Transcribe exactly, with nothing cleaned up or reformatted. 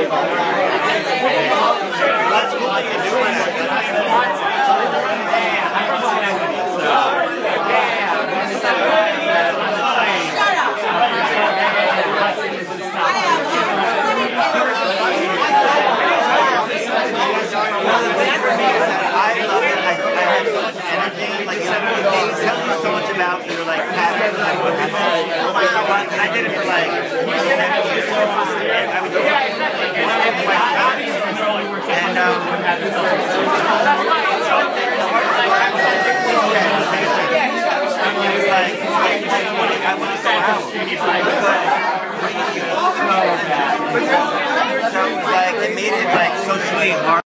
About your like patterns, like what you but I did it for like seven years. And I would do it and um like I want to go out. So like it made it like socially hard.